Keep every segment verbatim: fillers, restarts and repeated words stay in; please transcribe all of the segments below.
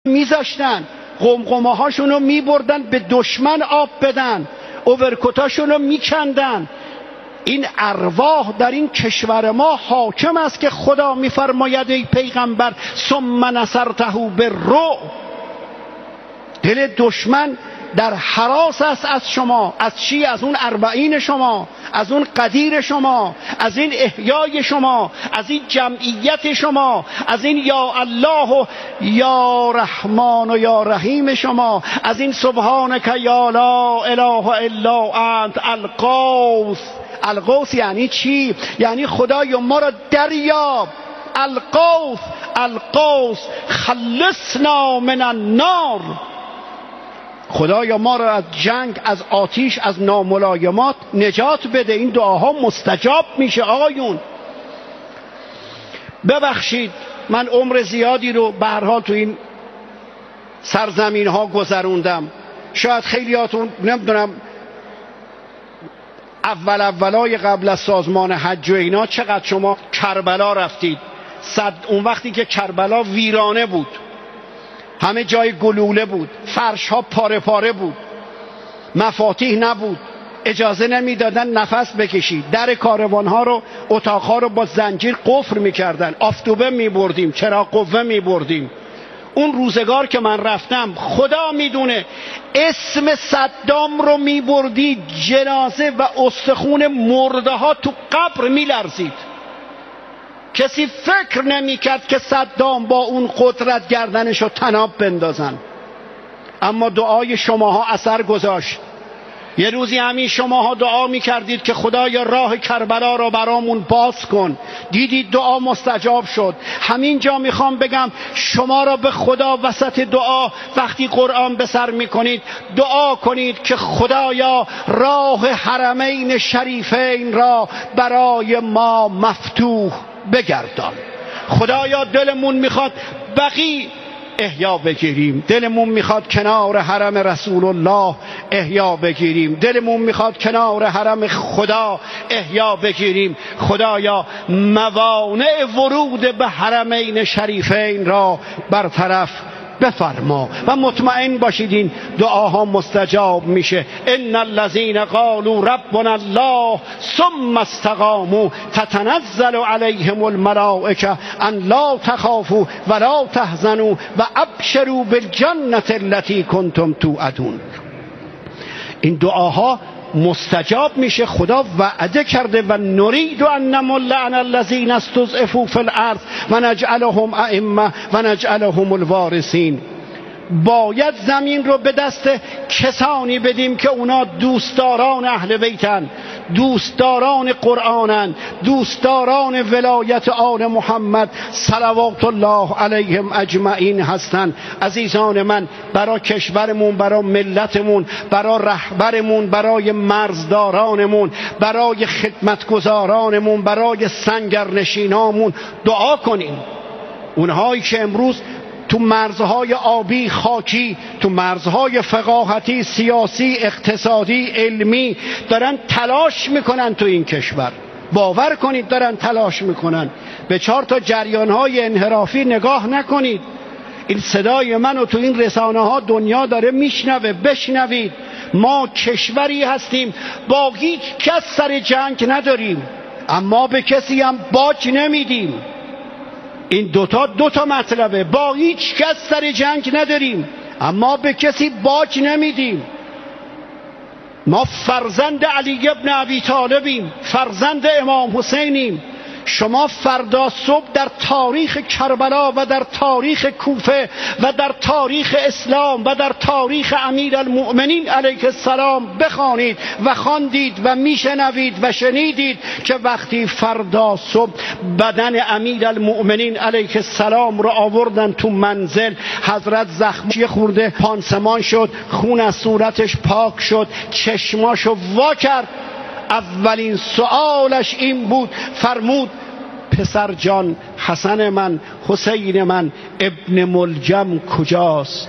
میذاشتن قمقمه هاشون رو میبردن به دشمن آب بدن، اوورکوتاشون رو میکندن. این ارواح در این کشور ما حاکم است که خدا میفرماید ای پیغمبر ثم نصرته بالرعب. دل دشمن در هراس است از شما. از چی؟ از اون اربعین شما، از اون قدیر شما، از این احیای شما، از این جمعیت شما، از این یا الله و یا رحمان و یا رحیم شما، از این سبحانک یا لا اله الا انت القوس. القوس یعنی چی؟ یعنی خدای ما را دریاب. القوس القوس خلصنا من النار. خدایا ما را از جنگ، از آتیش، از ناملایمات نجات بده. این دعاها مستجاب میشه آقایون. ببخشید من عمر زیادی رو به هر حال تو این سرزمین ها گذروندم. شاید خیلیاتون نمیدونم اول اولای قبل از سازمان حج و اینا چقدر شما کربلا رفتید. صد اون وقتی که کربلا ویرانه بود، همه جای گلوله بود، فرش ها پاره پاره بود، مفاتیح نبود، اجازه نمیدادن نفس بکشید، در کاروان ها رو، اتاق ها رو با زنجیر قفل میکردن، آفتوبه میبردیم، چراغ قوه میبردیم. اون روزگار که من رفتم خدا میدونه اسم صدام رو میبردی، جنازه و استخون مرده ها تو قبر میلرزید. کسی فکر نمیکرد که صدام با اون قدرت گردنشو تناب بندازن. اما دعای شماها اثر گذاشت. یه روزی همین شماها دعا میکردید که خدایا راه کربلا رو برامون باز کن. دیدید دعا مستجاب شد. همین جا میخوام بگم شما را به خدا وسط دعا وقتی قرآن به سر میکنید دعا کنید که خدایا راه حرمین شریفین را برای ما مفتوح بگردان. خدایا دلمون میخواد بقی احیا بگیریم، دلمون میخواد کنار حرم رسول الله احیا بگیریم، دلمون میخواد کنار حرم خدا احیا بگیریم. خدایا موانع ورود به حرمین شریفین را برطرف بفرما و مطمئن باشید این دعاها مستجاب میشه. ان الذين قالوا ربنا الله ثم استقاموا تتنزل عليهم الملائكه ان لا تخافوا ولا تحزنوا وابشروا بالجنه التي كنتم توعدون. این دعاها مستجاب میشه. خدا وعده کرده و نرید ان نمل علی الذین استضعفوا فی الارض و نجعلهم ائمه و نجعلهم الوارثین. باید زمین رو به دست کسانی بدیم که اونا دوستداران اهل بیتن، دوستداران قرآنن، دوستداران ولایت آل محمد صلوات الله علیهم اجمعین هستند. عزیزان من، برای کشورمون، برای ملتمون، برای رهبرمون، برای مرزدارانمون، برای خدمتگزارانمون، برای سنگرنشینامون دعا کنیم. اونهایی که امروز تو مرزهای آبی، خاکی، تو مرزهای فقاهتی، سیاسی، اقتصادی، علمی دارن تلاش میکنن تو این کشور، باور کنید دارن تلاش میکنن. به چهار تا جریانهای انحرافی نگاه نکنید. این صدای منو تو این رسانه ها دنیا داره میشنوه. بشنوید. ما کشوری هستیم با هیچ کس سر جنگ نداریم، اما به کسی هم باج نمیدیم. این دوتا دوتا مطلبه. با هیچ کس سر جنگ نداریم اما به کسی باج نمیدیم. ما فرزند علی ابن ابی طالبیم، فرزند امام حسینیم. شما فردا صبح در تاریخ کربلا و در تاریخ کوفه و در تاریخ اسلام و در تاریخ امیرالمؤمنین علیه السلام بخوانید و خواندید و میشنوید و شنیدید که وقتی فردا صبح بدن امیرالمؤمنین علیه السلام رو آوردن تو منزل، حضرت زخمی خورده پانسمان شد، خون از صورتش پاک شد، چشماشو وا کرد. اولین سوالش این بود، فرمود پسر جان حسن من، حسین من، ابن ملجم کجاست؟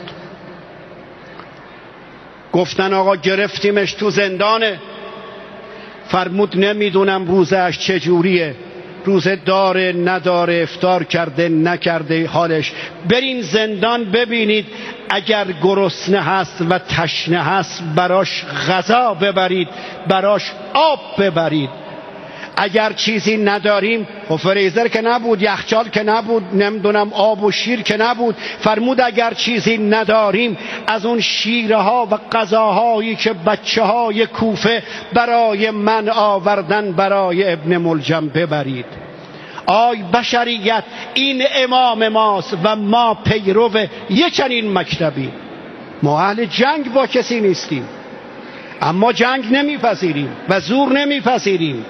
گفتن آقا گرفتیمش تو زندانه. فرمود نمیدونم روزش چجوریه، روزه داره نداره، افطار کرده نکرده حالش. برین زندان ببینید، اگر گرسنه هست و تشنه هست براش غذا ببرید، براش آب ببرید. اگر چیزی نداریم، و فریزر که نبود، یخچال که نبود، نمیدونم آب و شیر که نبود، فرمود اگر چیزی نداریم از اون شیره ها و غذاهایی که بچه های کوفه برای من آوردن برای ابن ملجم ببرید. آی بشریت، این امام ماست و ما پیرو یک چنین مکتبی. ما اهل جنگ با کسی نیستیم، اما جنگ نمیپذیریم و زور نمیپذیریم.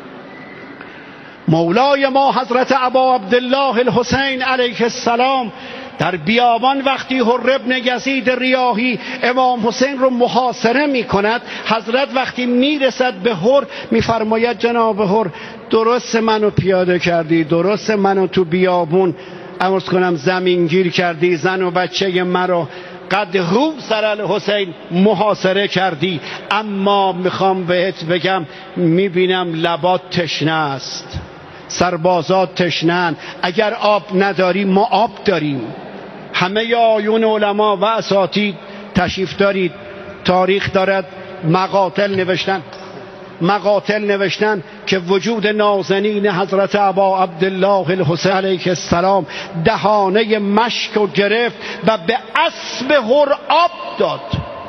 مولای ما حضرت ابا عبدالله الحسین علیه السلام در بیابان وقتی حر ابن یزید ریاحی امام حسین رو محاصره می کند، حضرت وقتی می رسد به حر می فرماید جناب حر درست منو پیاده کردی، درست منو تو بیابون عرض کنم زمینگیر کردی، زن و بچه مرا قد هو سر الحسین محاصره کردی، اما میخوام بهت بگم میبینم لبات تشنه است، سربازات تشنن، اگر آب نداری ما آب داریم. همه آیون علما و اساتید تشریف دارید، تاریخ دارد، مقاتل نوشتن مقاتل نوشتن که وجود نازنین حضرت ابا عبدالله الحسین علیه السلام دهانه مشک رو گرفت و به اسب حر آب داد.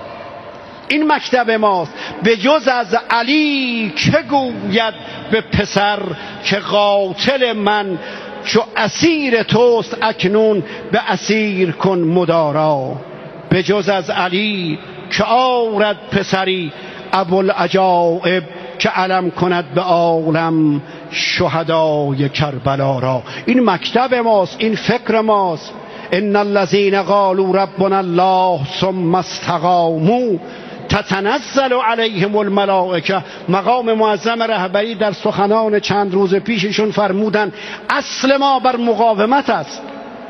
این مکتب ماست. به جز از علی که گوید به پسر که قاتل من چو اسیر توست اکنون به اسیر کن مدارا. به جز از علی که آورد پسری ابوالعجایب که علم کند به عالم شهدای کربلا را. این مکتب ماست، این فکر ماست. ان الذين قالوا ربنا الله ثم استقاموا تتنزل علیهم الملائکه. مقام معظم رهبری در سخنان چند روز پیششون فرمودن اصل ما بر مقاومت است،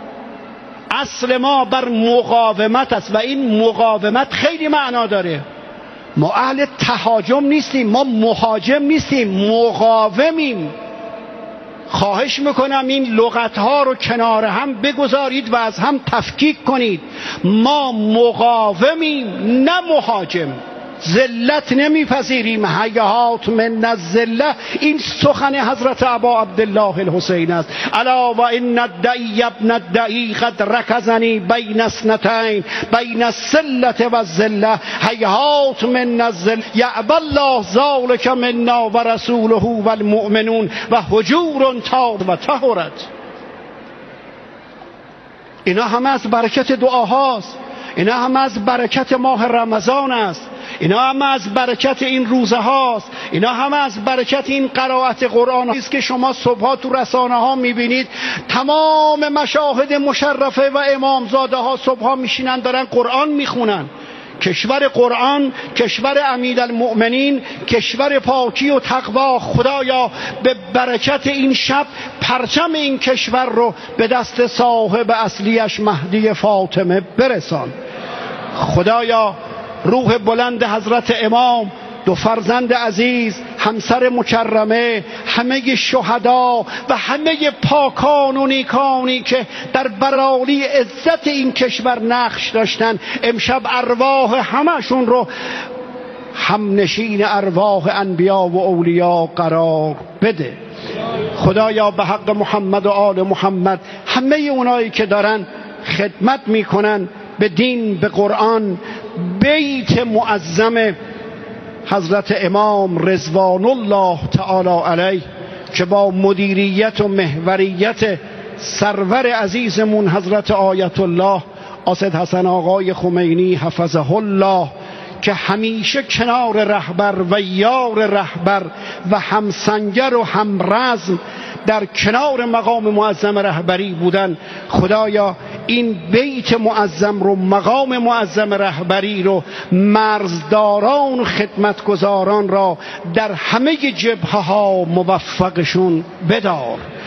اصل ما بر مقاومت است و این مقاومت خیلی معنا داره. ما اهل تهاجم نیستیم، ما مهاجم نیستیم، مقاومیم. خواهش میکنم این لغتها رو کنار هم بگذارید و از هم تفکیک کنید. ما مقاومیم نه مهاجم. ذلت نمیپذیریم، هیهات من الذله. این سخن حضرت ابا عبدالله الحسین است. الا و ان الدعی ابن الدعی قد رکزنی بین اثنتین بین السلة و الذله هیهات من الذله یعبی الله ذلک منا و رسوله و المؤمنون و هجور تاب و طهرت. اینا همه از برکت دعاهاست، اینا همه از برکت ماه رمضان است، اینا همه از برکت این روزه هاست، اینا همه از برکت این قرائت قرآن است که شما صبحا تو رسانه ها میبینید. تمام مشاهد مشرفه و امامزاده ها صبحا میشینن دارن قرآن میخونن. کشور قرآن، کشور امیرالمؤمنین، کشور پاکی و تقوا. خدایا به برکت این شب پرچم این کشور رو به دست صاحب اصلیش مهدی فاطمه برسان. خدایا روح بلند حضرت امام، دو فرزند عزیز، همسر مکرمه، همه شهدا و همه پاکان و نیکانی که در برالی عزت این کشور نقش داشتن، امشب ارواح همشون رو همنشین ارواح انبیا و اولیا قرار بده. خدایا به حق محمد و آل محمد همه اونایی که دارن خدمت میکنن به دین، به قرآن، بیت معظم حضرت امام رضوان الله تعالی علیه که با مدیریت و محوریت سرور عزیزمون حضرت آیت الله اسد حسن آقای خمینی حفظه الله که همیشه کنار رهبر و یار رهبر و همسنگر و همرزم در کنار مقام معظم رهبری بودن، خدایا این بیت معظم رو، مقام معظم رهبری رو، مرزداران و خدمتگزاران را در همه جبهه ها موفقشون بدار.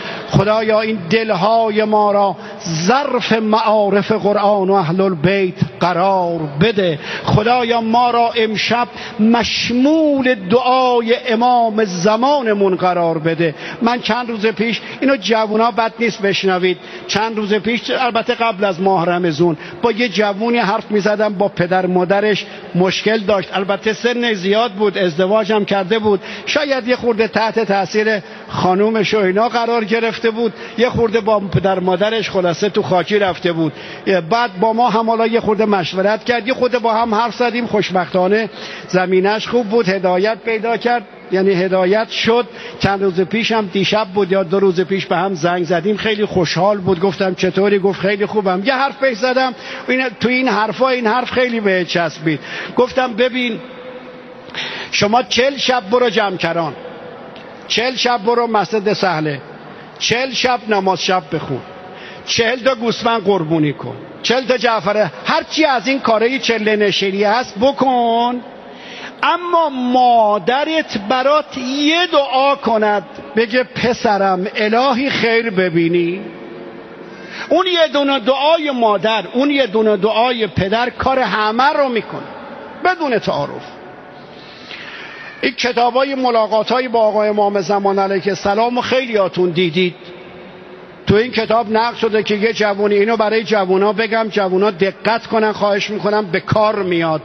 خدایا این دلهای ما را ظرف معارف قرآن و اهل البیت قرار بده. خدایا ما را امشب مشمول دعای امام زمانمون قرار بده. من چند روز پیش، اینو جوونا بد نیست بشنوید، چند روز پیش البته قبل از ماه رمضان با یه جوونی حرف میزدم، با پدر مادرش مشکل داشت، البته سن زیاد بود، ازدواجم کرده بود، شاید یه خورده تحت تاثیر خانومش و اینا قرار گرفته بود، یه خورده با پدر مادرش خلاصه تو خاکی رفته بود. بعد با ما هم حالا یه خورده مشورت کرد، یه خورده با هم حرف زدیم، خوشبختانه زمینش خوب بود، هدایت پیدا کرد، یعنی هدایت شد. چند روز پیش هم دیشب بود یا دو روز پیش به هم زنگ زدیم، خیلی خوشحال بود. گفتم چطوری؟ گفت خیلی خوبم. یه حرف پیش زدم، تو این حرفا این حرف خیلی به چسبید. گفتم ببین شما چل شب برو جمکران، چل شب برو مسجد سهله، چل شب نماز شب بخون، چهل تا گوسفند قربونی کن، چهل تا جعفره، هرچی از این کارهای چله نشینی هست بکن، اما مادرت برات یه دعا کند، بگه پسرم الهی خیر ببینی. اون یه دونه دعای مادر، اون یه دونه دعای پدر کار همه رو میکنه بدون تعارف. این کتابای ملاقاتای با آقای امام زمان علیه السلام خیلیاتون دیدید. تو این کتاب نقل شده که یه جوونی، اینو برای جوونا بگم، جوونا دقت کنن، خواهش میکنم، به کار میاد.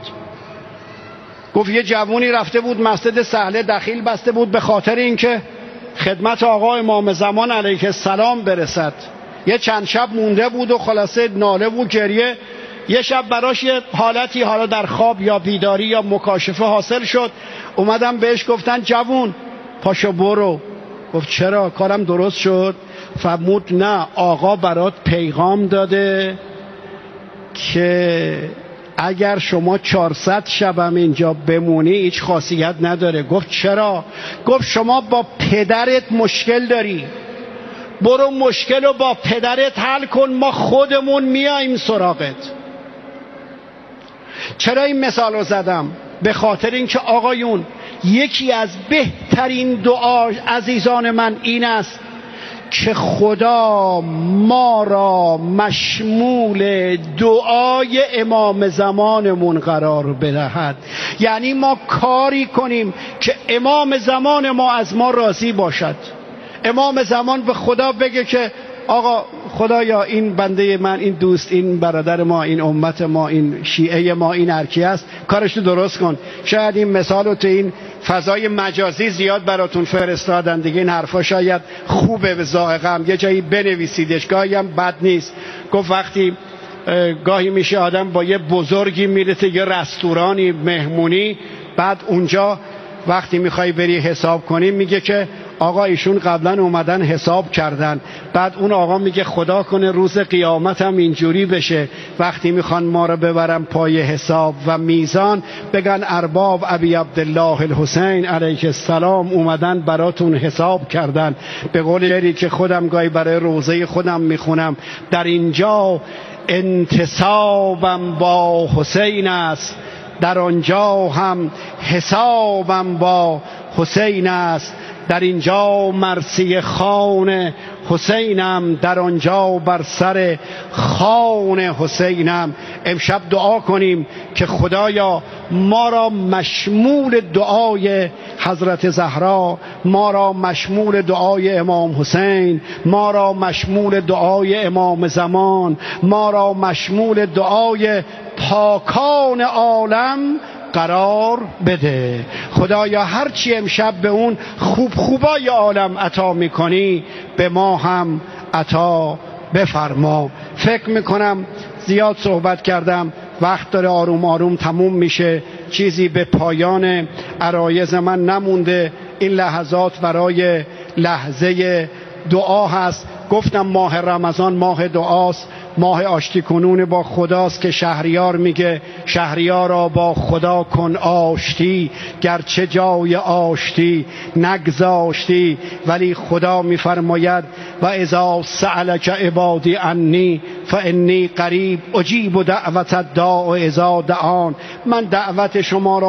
گفت یه جوونی رفته بود مسجد سهله، دخیل بسته بود به خاطر اینکه خدمت آقا امام زمان علیه السلام برسد. یه چند شب مونده بود و خلاصه ناله و گریه. یه شب براش یه حالتی، حالا در خواب یا بیداری یا مکاشفه حاصل شد، اومدم بهش گفتن جوون پاشو برو. گفت چرا؟ کارم درست شد؟ فرمود نه، آقا برات پیغام داده که اگر شما چهارصد شبم اینجا بمونی هیچ خاصیت نداره. گفت چرا؟ گفت شما با پدرت مشکل داری، برو مشکل رو با پدرت حل کن، ما خودمون میاییم سراغت. چرا این مثال رو زدم؟ به خاطر اینکه آقایون یکی از بهترین دعا عزیزان من این است که خدا ما را مشمول دعای امام زمانمون قرار بدهد. یعنی ما کاری کنیم که امام زمان ما از ما راضی باشد. امام زمان به خدا بگه که آقا خدایا این بنده من، این دوست، این برادر ما، این امت ما، این شیعه ما، این هرکی است، کارش رو درست کن. شاید این مثال رو تو این فضای مجازی زیاد براتون فرستادن دیگه، این حرفا شاید خوبه به ذائقه‌ام، یه جایی بنویسیدش، گاهی هم بد نیست. گفت وقتی گاهی میشه آدم با یه بزرگی میرسه یه رستورانی مهمونی، بعد اونجا وقتی میخوای بری حساب کنی میگه که آقا ایشون قبلا اومدن حساب کردن. بعد اون آقا میگه خدا کنه روز قیامت هم اینجوری بشه، وقتی میخوان ما رو ببرن پای حساب و میزان بگن ارباب ابی عبدالله الحسین علیه السلام اومدن براتون حساب کردن. به قول شعری که خودم گاهی برای روزه خودم میخونم، در اینجا انتصابم با حسین است، در آنجا هم حسابم با حسین است، در اینجا مرثیه خان حسینم، در آنجا بر سر خان حسینم. امشب دعا کنیم که خدایا ما را مشمول دعای حضرت زهرا، ما را مشمول دعای امام حسین، ما را مشمول دعای امام زمان، ما را مشمول دعای پاکان عالم قرار بده. خدایا هرچی امشب به اون خوب خوبای عالم عطا میکنی به ما هم عطا بفرما. فکر میکنم زیاد صحبت کردم، وقت داره آروم آروم تموم میشه، چیزی به پایان عرایض من نمونده. این لحظات برای لحظه دعا هست. گفتم ماه رمضان ماه دعاست، ماه آشتی کنون با خداست که شهریار میگه شهریارا با خدا کن آشتی، گرچه جای آشتی نگذاشتی. ولی خدا میفرماید و اذا سألک عبادی عنی فانی قریب اجیب دعوت الداع اذا دعان. من دعوت شما را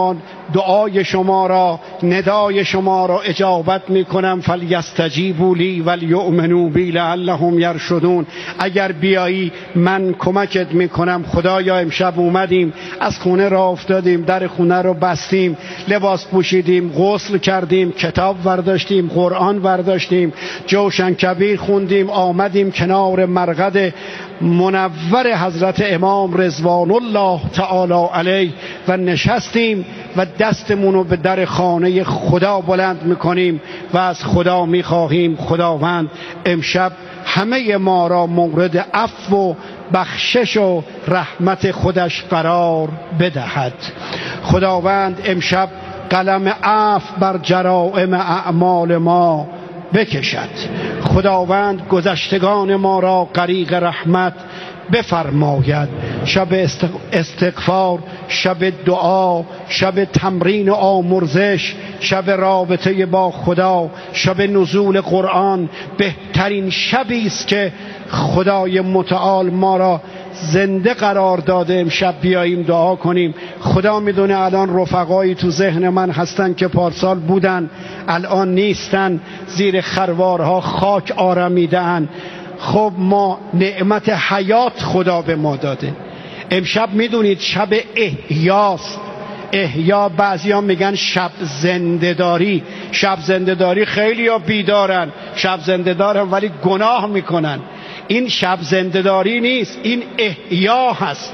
دعای شما را، ندای شما را اجابت میکنم. فلیستجیبوا لی ولیؤمنوا بی لعلهم یرشدون. اگر بیایی من کمکت میکنم. خدایا امشب اومدیم، از خونه را افتادیم، در خونه رو بستیم، لباس پوشیدیم، غسل کردیم، کتاب ورداشتیم، قرآن ورداشتیم، جوشن کبیر خوندیم، آمدیم کنار مرقد منور حضرت امام رضوان الله تعالی علیه و نشستیم و دستمون رو به در خانه خدا بلند میکنیم و از خدا میخواهیم خداوند امشب همه ما را مورد عفو و بخشش و رحمت خودش قرار بدهد. خداوند امشب قلم عفو بر جرائم اعمال ما بکشد. خداوند گذشتگان ما را غریق رحمت بفرماید. شب استغفار، شب دعا، شب تمرین و آمرزش، شب رابطه با خدا، شب نزول قرآن بهترین شبی است که خدای متعال ما را زنده قرار داده. امشب بیاییم دعا کنیم. خدا میدونه الان رفقایی تو ذهن من هستن که پارسال بودن الان نیستن، زیر خروارها خاک آرمیدن. خب ما نعمت حیات خدا به ما داده. امشب میدونید شب احیاست. احیا بعضیا میگن شب زنده‌داری. شب زنده‌داری خیلی ها بیدارن، شب زنده دارن ولی گناه میکنن. این شب زنده‌داری نیست، این احیا هست.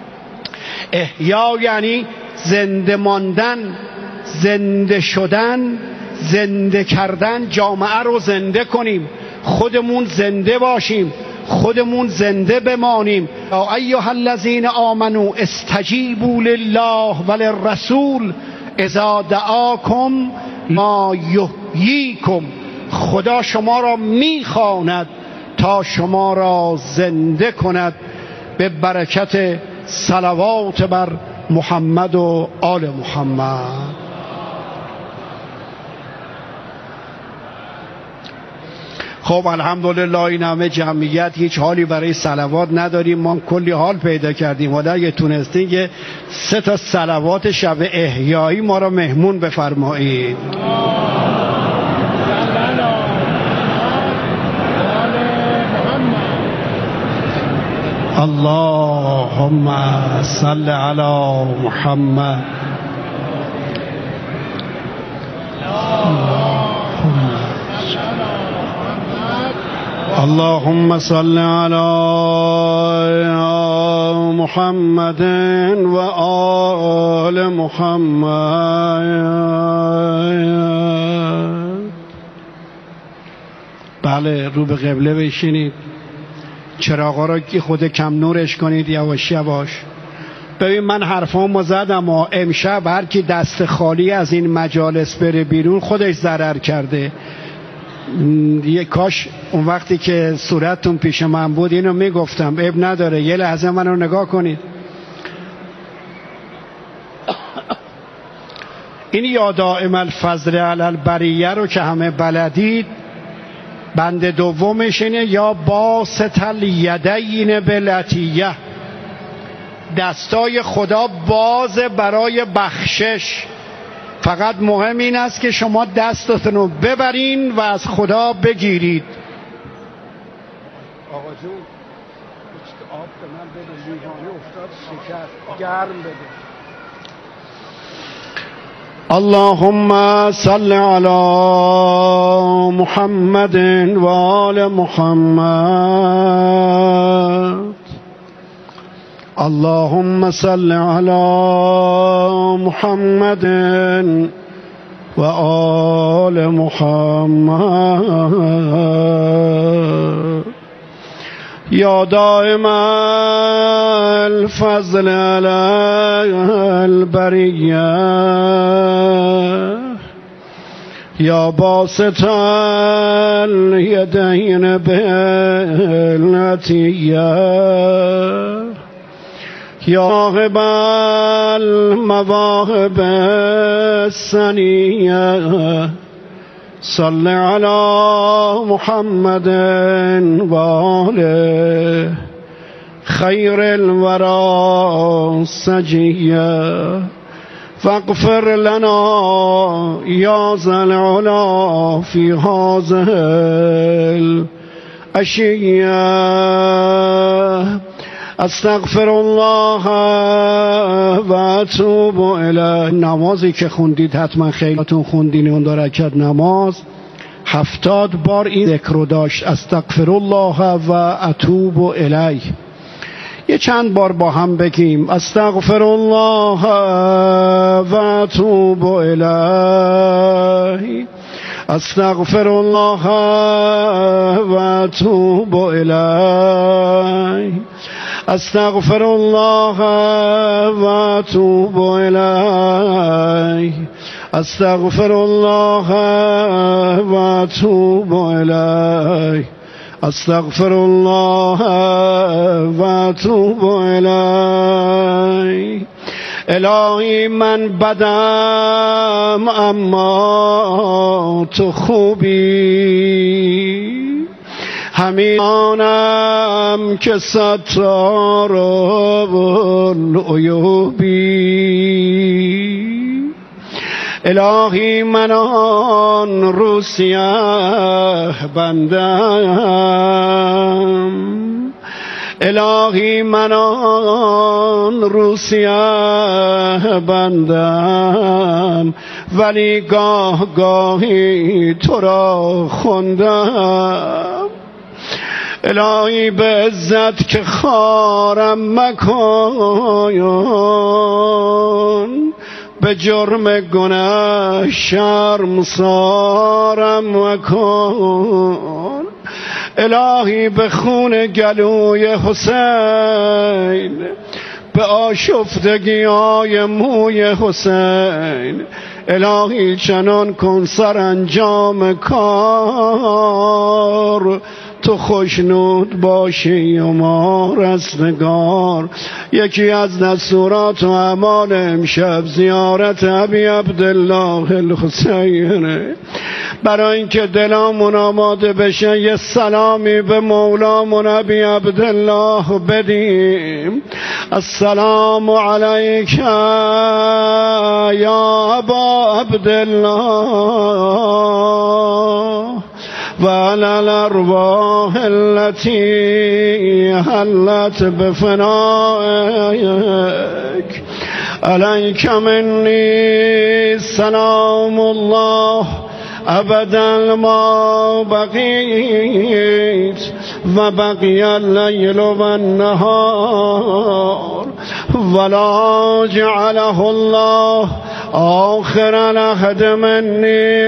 احیا یعنی زنده ماندن، زنده شدن، زنده کردن. جامعه رو زنده کنیم، خودمون زنده باشیم، خودمون زنده بمانیم. یا ایها الذین آمنوا استجیبوا لله وللرسول اذا دعاکم ما یحییکم. خدا شما را میخواند تا شما را زنده کند. به برکت صلوات بر محمد و آل محمد. خب الحمدلله این همه جمعیت، هیچ حالی برای صلوات نداریم. ما کلی حال پیدا کردیم. حالا اگه تونستین که سه تا صلوات شب احیایی ما را مهمون بفرمایید. اللهم صل علی محمد. اللهم صل علی محمد و آل محمد. بله، رو به قبله بشینید، چراغا را که خود کم نورش کنید یواش یواش. ببین من حرفامو زدم و امشب هر کی دست خالی از این مجالس بره بیرون خودش ضرر کرده. یه کاش اون وقتی که صورتتون پیش من بود اینو میگفتم. اب نداره، یه لحظه منو نگاه کنید. این یا دائم الفضل علی البریه رو که همه بلدید، بند دومش اینه یا باسط الیدین بالعطیه. دستای خدا باز برای بخشش. فقط مهم این است که شما دستتون رو ببرین و از خدا بگیرید. آقا جون آب به من بده، لیوانی افتاد شکست، گرم بده. اللهم صل علی محمد و آل محمد. اللهم صل علی محمد و آل محمد. یا دائم الفضل علی البریه یا باسط الیدین بالعطیه یا واهب المواهب السنیه. صل علی محمد و آله خیر الورا سجیه. فاغفر لنا یا ذا العلا فی هذه العشیة. استغفر الله و اتوب الیه. نمازی که خوندید حتما خیلیتون خوندین، اون دو رکعت نماز هفتاد بار این ذکر رو داشت، استغفر الله و اتوب الیه. یه چند بار با هم بگیم استغفر الله و اتوب الیه، استغفر الله و اتوب الیه، استغفر الله و اتوب الیه، استغفر الله و اتوب الیه، استغفر الله و اتوب الیه. الهی من بدم اما تو خوبی، همینم که ستار العیوبی. الهی من آن رو سیه بندم، الهی من آن رو سیه بندم، ولی گاه گاهی تو را خوندم. الهی به عزت که خارم مکن، به جرم گناه شرمسارم مکن. الهی به خون گلوی حسین، به آشفتگی های موی حسین، الهی چنان کن سرانجام کار تو خوشنود باشی و ما رستگار. یکی از دستورات و اعمال امشب زیارت ابی عبدالله الحسین، برای اینکه دلامون آماده بشه یه سلامی به مولامون ابی عبدالله بدیم. السلام علیک یا ابا عبدالله و علی الارواح التي حلت بفنائك، علیک منی سلام الله ابدا ما بقیت و بقی اللیل و النهار، ولا جعله الله آخر العهد منی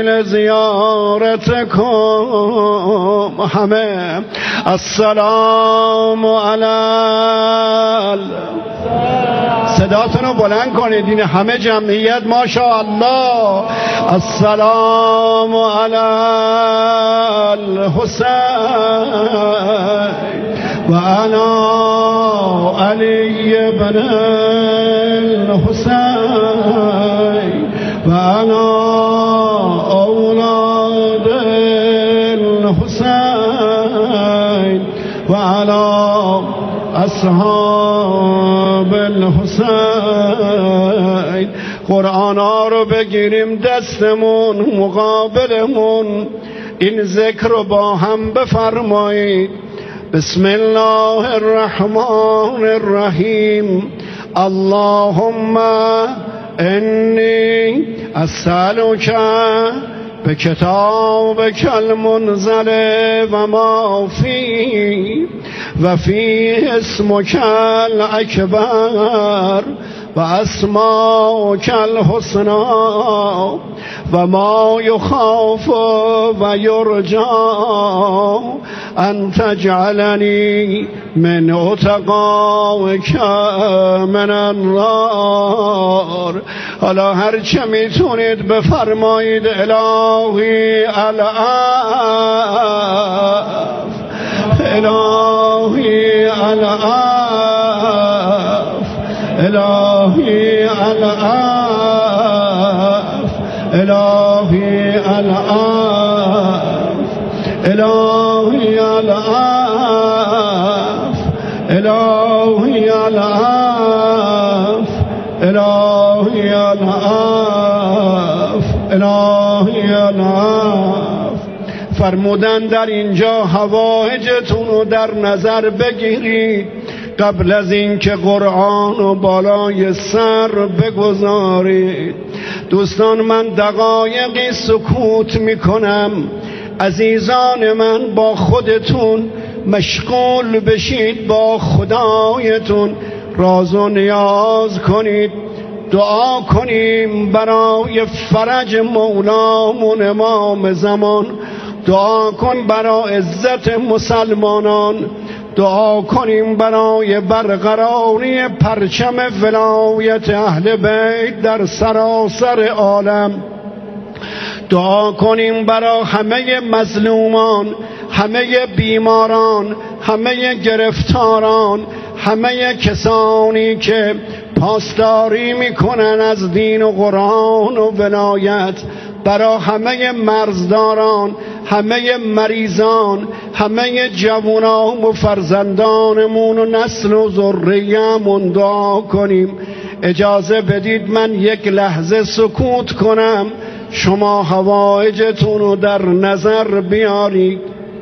لزیارتکم. همه السلام علی، صداتون رو بلند کنید، این همه جمعیت ماشاءالله. السلام علی الحسین و انا علی بن الحسین و انا اولاد الحسین و انا اصحاب الحسین. قرآن ها رو بگیریم دستمون، مقابلمون این ذکر رو با هم بفرمایید. بسم الله الرحمن الرحیم. اللهم انی اسألک به کتابک المنزل و ما فی و فی اسمک الاکبر و اسماک الحسنا و ما یخاف و یرجا ان تجعلنی من اتقاک من النار. حالا هر چه میتونید بفرمایید الهی العف، الهی العف، الهی العف، الهی العف، الهی العف، الهی العف، الهی العفو الهی العفو. فرمودن در اینجا حوائجتون رو در نظر بگیرید قبل از اینکه قرآن رو بالای سر بگذارید. دوستان من دقایقی سکوت میکنم، عزیزان من با خودتون مشغول بشید، با خدایتون راز و نیاز کنید، دعا کنیم برای فرج مولامون امام زمان، دعا کن برای عزت مسلمانان، دعا کنیم برای برقراری پرچم ولایت اهل بیت در سراسر عالم، دعا کنیم برای همه مظلومان، همه بیماران، همه گرفتاران، همه کسانی که پاسداری میکنن از دین و قرآن و ولایت، برای همه مرزداران، همه مریضان، همه جوانان و فرزندانمون و نسل و ذریه‌مون دعا کنیم. اجازه بدید من یک لحظه سکوت کنم، شما حوائجتون رو در نظر بیارید.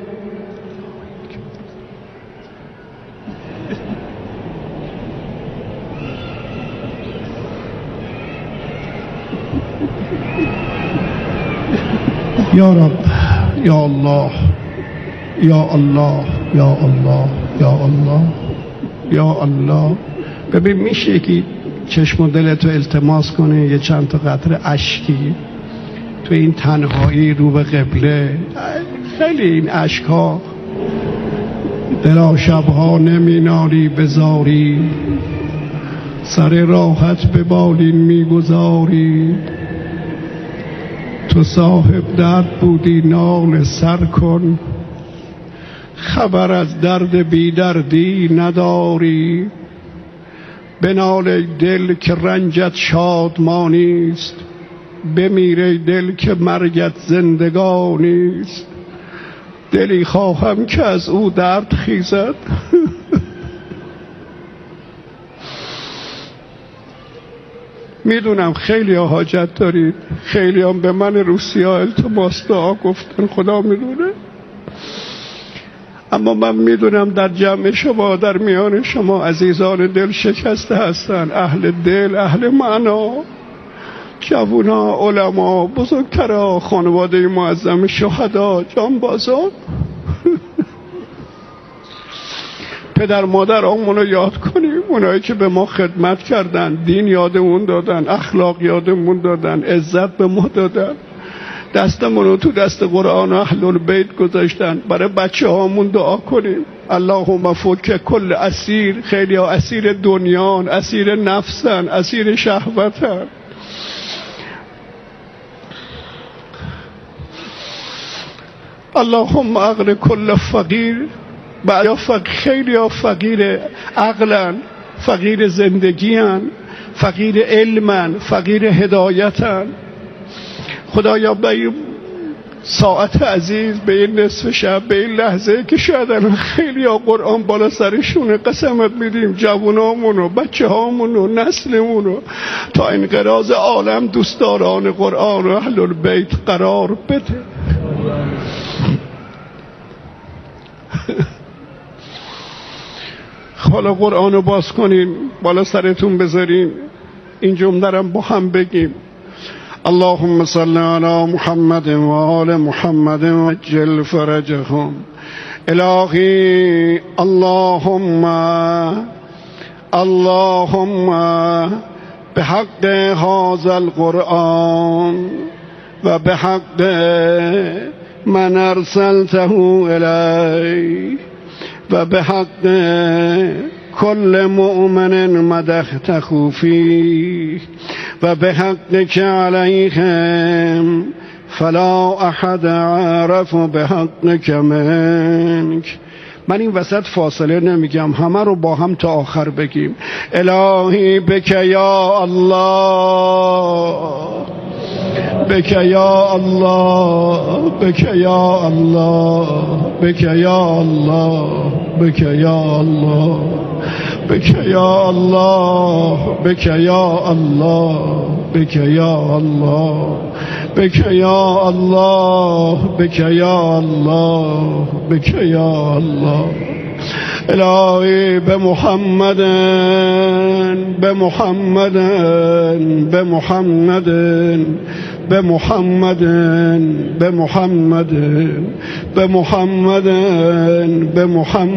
یا رب، یا الله، یا الله، یا الله، یا الله، یا الله. ببین میشه که چشم و دلتو التماس کنه یه چند تا قطره اشکی تو این تنهایی رو به قبله، خیلی این اشکا دلا شبها نمیناری بزاری، سر راحت به بالین میگذاری، تو صاحب درد بودی نال سر کن، خبر از درد بی دردی نداری، بنال ای دل که رنجت شادمانیست، بمیر ای دل که مرگت زندگانیست، دلی خواهم که از او درد خیزد. میدونم خیلی ها حاجت دارید، خیلی هم به من روسیه التماس دعا گفتن، خدا میدونه، اما من میدونم در جمع شما، در میان شما عزیزان دل شکسته هستن، اهل دل، اهل معنا، جوونا، علما، بزرگترا، خانواده معظم شهدا، جانبازان. پدر مادر آمون رو یاد کنیم، اونایی که به ما خدمت کردن، دین یادمون دادن، اخلاق یادمون دادن، عزت به ما دادن، دستمون رو تو دست قرآن و اهل البیت گذاشتن. برای بچه هامون دعا کنیم، اللهم فک کل اسیر. خیلی ها اسیر دنیان، اسیر نفسن، اسیر شهوتن. اللهم اغن کل فقیر. بعد خیلی ها فقیر عقلن، فقیر زندگیان، فقیر علمن، فقیر هدایتن. خدایا به این ساعت عزیز، به این نصف شب، به این لحظه که شاید الان خیلی ها قرآن بالا سرشونه، قسمت میدیم جوانامونو، بچه هامونو، نسلمونو تا انقراض عالم دوستداران قرآن و اهل البیت قرار بده. حالا قرآن رو باز کنین، بالا سرتون بذارین، این جمله رو با هم بگیم. اللهم صل علی محمد و آل محمد وعجل فرجهم. الهی اللهم اللهم به حق هذا القرآن و به حق من ارسلته الی و به حق کل مؤمن مدحته فیه و به حق که علیهم فلا احد عرف به حق که منک. من این وسط فاصله نمیگم، همه رو با هم تا آخر بگیم. الهی بک یا الله، بک یا الله، بک یا الله، بک یا الله، بک یا الله، بك يا الله بك يا الله بك يا الله بك يا الله بك يا الله بك يا الله الهی به محمد به محمد به محمد به محمد به محمد به محمد به محمد